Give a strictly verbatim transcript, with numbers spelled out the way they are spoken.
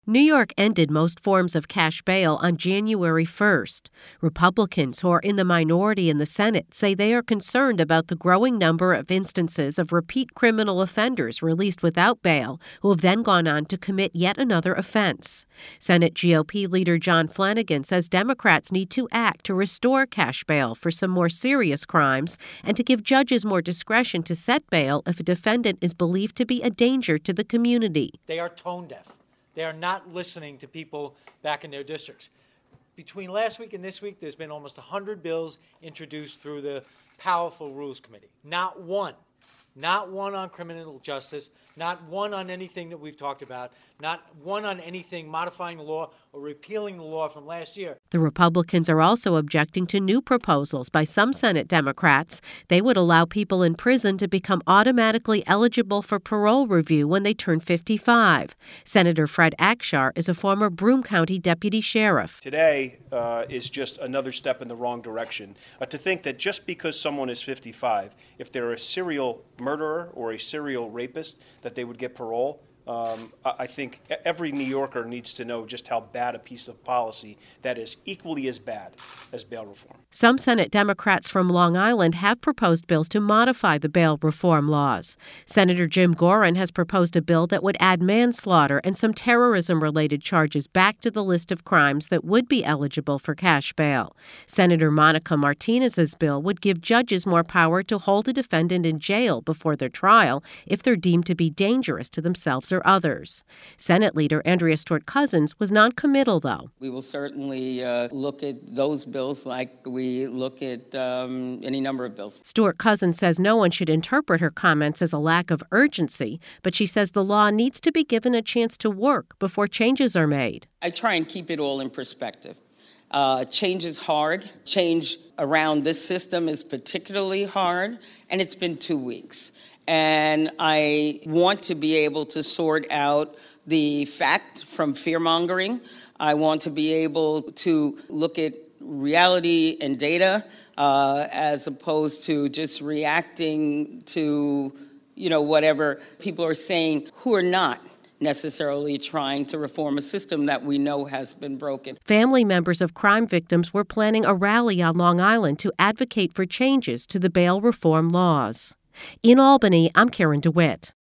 New York ended most forms of cash bail on January first. Republicans, who are in the minority in the Senate, say they are concerned about the growing number of instances of repeat criminal offenders released without bail who have then gone on to commit yet another offense. Senate G O P leader John Flanagan says Democrats need to act to restore cash bail for some more serious crimes and to give judges more discretion to set bail if a defendant is believed to be a danger to the community. They are tone deaf. They are not listening to people back in their districts. Between last week and this week, there's been almost one hundred bills introduced through the powerful Rules Committee. Not one. Not one on criminal justice, not one on anything that we've talked about, not one on anything modifying the law or repealing the law from last year. The Republicans are also objecting to new proposals by some Senate Democrats. They would allow people in prison to become automatically eligible for parole review when they turn fifty-five. Senator Fred Akshar is a former Broome County deputy sheriff. Today uh, is just another step in the wrong direction. Uh, to think that just because someone is fifty-five, if they're a serial murderer or a serial rapist, that they would get parole. Um, I think every New Yorker needs to know just how bad a piece of policy that is, equally as bad as bail reform. Some Senate Democrats from Long Island have proposed bills to modify the bail reform laws. Senator Jim Gorin has proposed a bill that would add manslaughter and some terrorism-related charges back to the list of crimes that would be eligible for cash bail. Senator Monica Martinez's bill would give judges more power to hold a defendant in jail before their trial if they're deemed to be dangerous to themselves or others. Senate Leader Andrea Stewart-Cousins was noncommittal, though. We will certainly uh, look at those bills like we look at um, any number of bills. Stewart-Cousins says no one should interpret her comments as a lack of urgency, but she says the law needs to be given a chance to work before changes are made. I try and keep it all in perspective. Uh, change is hard. Change around this system is particularly hard, and it's been two weeks. And I want to be able to sort out the fact from fear-mongering. I want to be able to look at reality and data uh, as opposed to just reacting to, you know, whatever people are saying who are not necessarily trying to reform a system that we know has been broken. Family members of crime victims were planning a rally on Long Island to advocate for changes to the bail reform laws. In Albany, I'm Karen DeWitt.